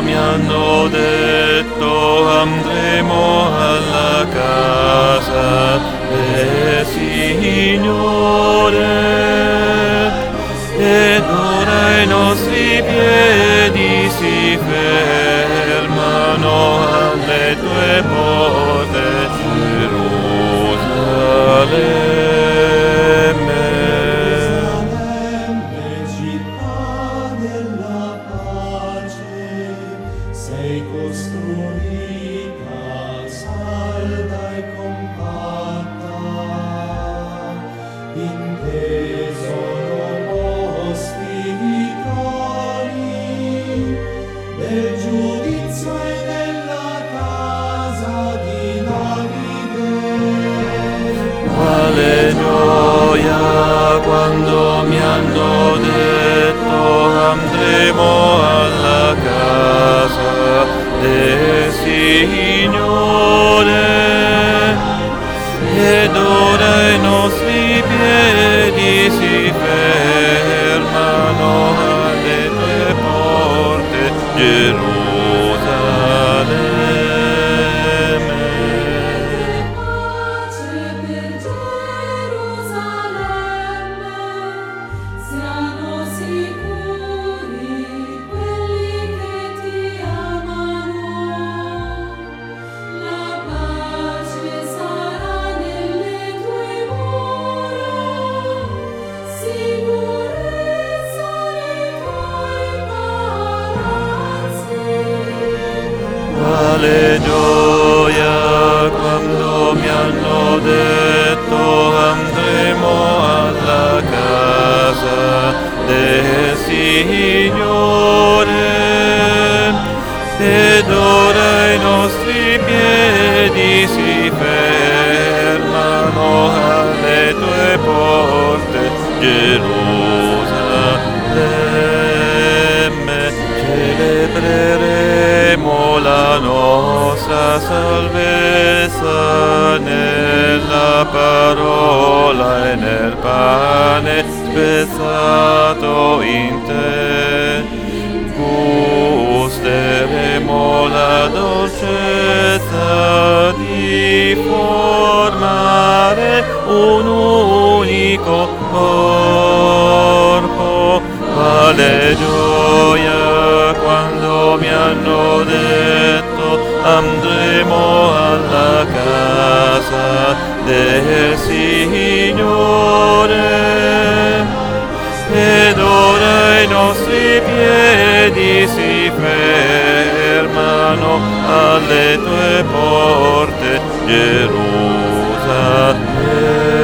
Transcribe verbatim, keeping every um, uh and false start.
mi hanno detto andremo alla casa del Signore, ed ora i nostri piedi si fermano alle tue porte, Gerusalemme. Sei costruita salda e compatta, in te sono posti i troni del giudizio e della casa di Davide. Quale gioia quando mi hanno detto andremo alla casa del Signore, ed ora i nostri piedi si fermano alle tue porte, Gerusalemme. Pace per Gerusalemme, siano sicuri quelli che ti amano. La pace sarà nelle tue mura, sicurezza nei tuoi palazzi. Quale gioia quando mi hanno detto andremo alla casa del Signore, ed ora i nostri piedi si fermano alle tue porte, Gerusalemme. Celebreremo la nostra salvezza nella parola e nel pane spezzato in te. Gusteremo la dolcezza di formare un unico corpo. Quale gioia quando mi hanno detto andremo alla casa del Signore, ed ora i nostri piedi si fermano alle tue porte, Gerusalemme.